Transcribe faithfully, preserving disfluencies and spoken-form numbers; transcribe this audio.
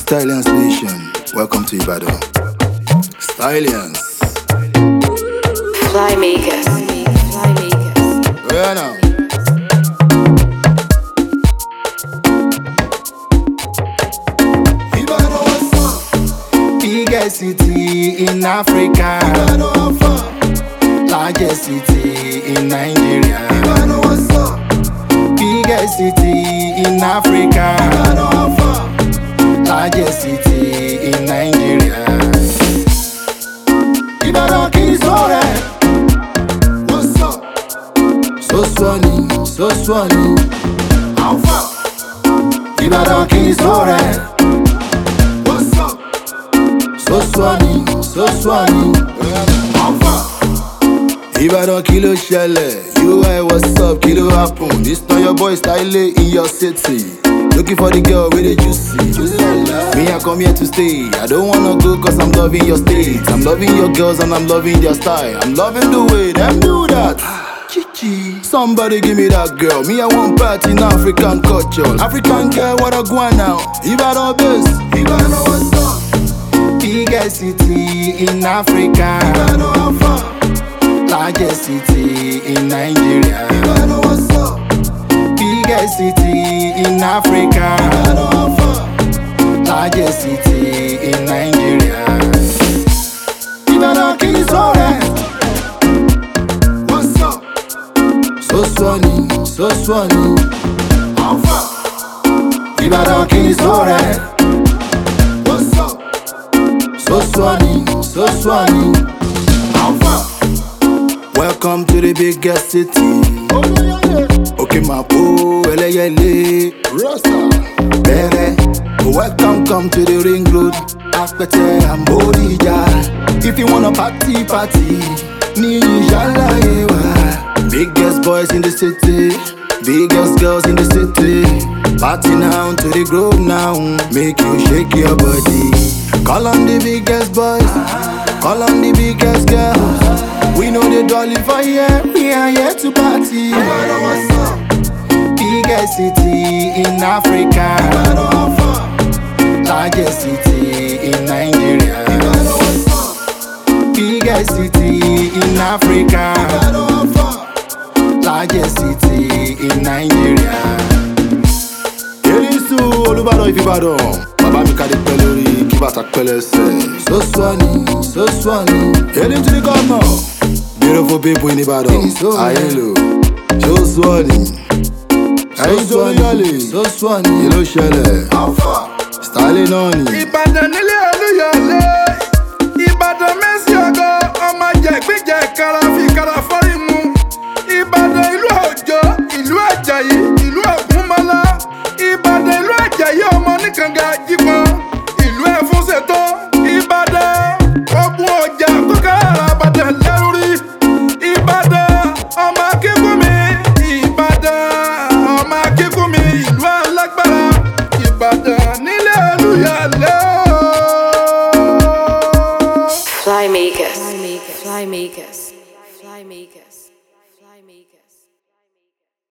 Stallions Nation, welcome to Ibadan. Stallions. Flymakers. Flymakers. Where now? Ibadan, what's up? Biggest city in Africa. Ibadan, what's up? Largest city in Nigeria. Ibadan, what's up? Biggest city in Africa. Ibadan, what's up? Largest city in Nigeria. Ibadan kìí sọ̀rẹ́. What's up? So sunny, so sunny. How far? Ibadan kìí sọ̀rẹ́. What's up? So sunny, so sunny. How far? Ibadan kí ló ṣẹlẹ̀? U I what's up? Kí ló happen? This not your boy Style in your city. Looking for the girl with the juicy. Me, I come here to stay. I don't wanna go cause I'm loving your state. I'm loving your girls and I'm loving their style. I'm loving the way them do that. Chichi. Somebody give me that girl. Me, I want part in African culture. African girl, what I go on now? Ibadan best. Ibadan what's up? Biggest city in Africa. Ibadan how far? Largest city in Nigeria. Ibadan what's up? Biggest city in Africa. Largest city in Nigeria. Ibadan kìí sọ̀rẹ́. What's up? So sunny, so sunny. How far? Ibadan kìí sọ̀rẹ́. What's up? So sunny, so sunny. How far? Welcome to the biggest city. Okay, my boo, eleyele, Rasta, Bere. Welcome, come to the ring road. Akpete and Bodija. If you wanna party, party, ni Jalayewa. Biggest boys in the city, biggest girls in the city. Party now to the groove now, make you shake your body. Call on the biggest boys, call on the biggest girls. We know the dolly for here, we are here to party. Biggest city in Africa. Largest city in Nigeria. Biggest city in Africa. Largest city in Nigeria. Erisu Olúbàdàn Ìfìbàdàn. Bàbá mi kàdé pẹ́ lórí kí bàtà pẹ́ lẹ́sẹ̀. So sunny, so sunny. Heading to the governor. Beautiful people in Ibadan. Ayelo. So sunny. So sunny. So sunny. Kí ló ṣẹlẹ̀? Style náà ni. Ìbàdàn nílé Olúyọ̀lé. Ìbàdàn mẹ́sì ọgọ́. Ọmọ jẹ̀gbẹ́jẹ̀ kára fi kára fọ́rí mu. Ìbàdàn ìlú Òjó, ìlú Àjàyí, ìlú Ògúnmọ́lá. Ìbàdàn ìlú Àjàyí ọmọ oníkanga jípọn. Ìlú Ẹ̀fúnṣètò. Ìbàdàn ọgbọ́n ọjà kókà àràbàdàn lẹ́rú rí. Ìbàdàn ọmọ akíkúnmi. Ìbàdàn ọmọ akíkúnmi ìlú alágbára. Ìbàdàn nílé Olúyọ̀lé.